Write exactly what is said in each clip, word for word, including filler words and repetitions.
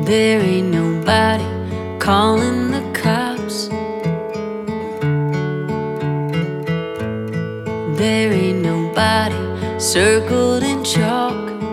There ain't nobody calling the cops. There ain't nobody circled in chalk.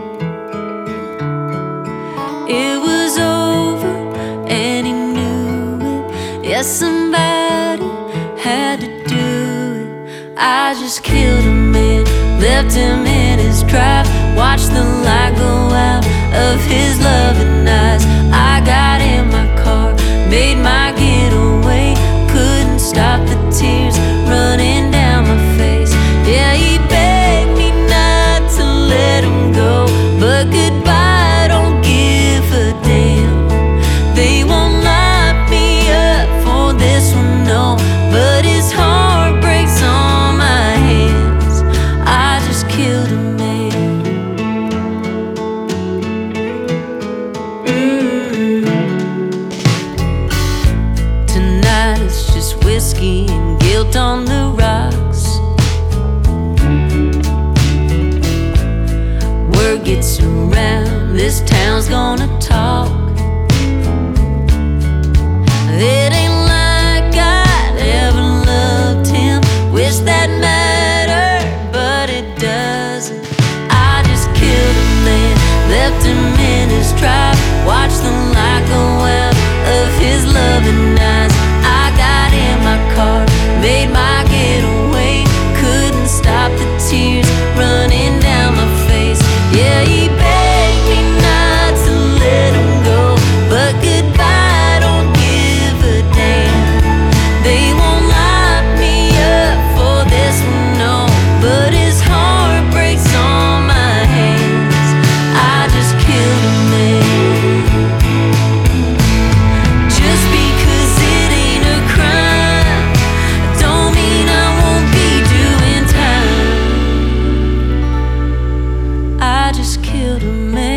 It was over and he knew it. Yes, somebody had to do it. I just killed a man, left him in his drive, watched the light go out of his loving eyes. I got in my car, made my getaway, couldn't stop the tears running down my face. Yeah, he begged me not to let him go, but goodbye, don't give a damn. They won't lock me up for this one, no, but his heart breaks on my hands. I just killed a man. mm. Tonight it's just whiskey and guilt on the rocks. Word gets around, this town's gonna talk. It ain't like I'd ever loved him, wish that mattered, but it doesn't. I just killed a man, left him in his drive, watched the light go out of his loving eyes. I got in my car, made my getaway, couldn't stop the tears running down my face. Yeah, he begged me not to let him go, but goodbye, don't give a damn. They won't lock me up for this one, no, but his heart breaks on my hands. I just killed a man. Just because it ain't a crime, don't mean I won't be doing time. I just killed a man.